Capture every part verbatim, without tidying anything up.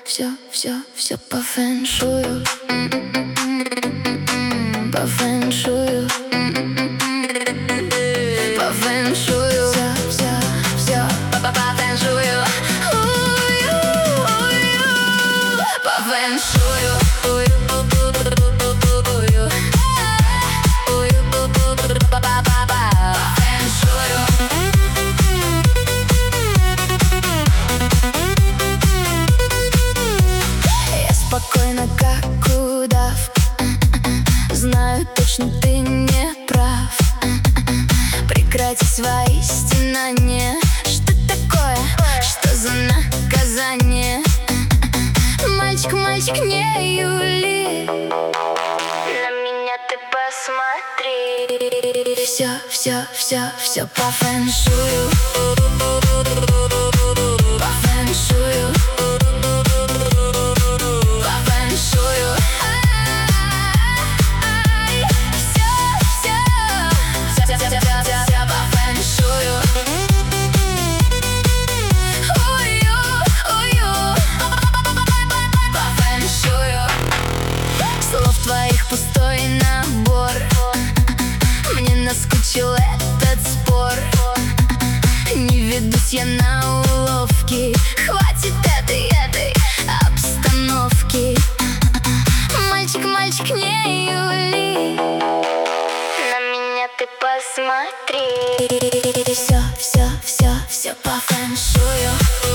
все, все, все по фэншую. По фэншую. По фэншую. Все, все, все по фэншую. По фэншую. Спокойно, как удав. Знаю, точно ты не прав. Прекрати свои стенания. Что такое? Что за наказание? Мальчик, мальчик, не юли. На меня ты посмотри. Все, все, все, все по фэншую. По фэншую. Твоих пустой набор. Мне наскучил этот спор. Не ведусь я на уловки. Хватит этой, этой обстановки. Мальчик, мальчик, не юли. На меня ты посмотри. Все, все, все, все по фэншую.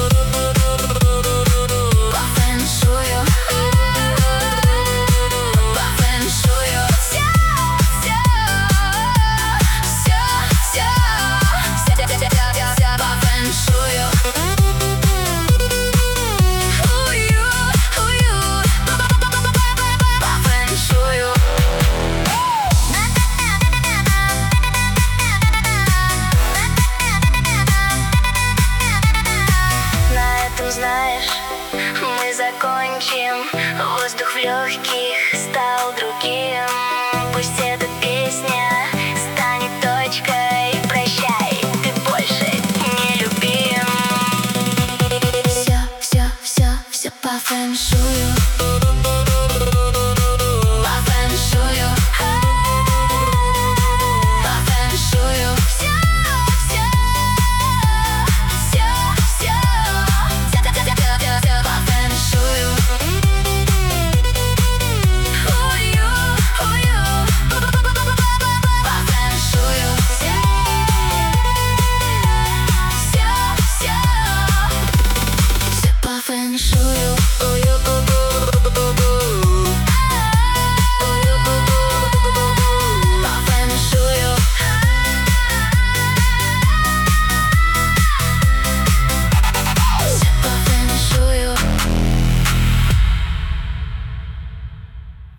Знаешь, мы закончим. Воздух в легких стал другим. Пусть эта песня станет точкой. Прощай, ты больше не любим. Все, все, все, все по фэншую.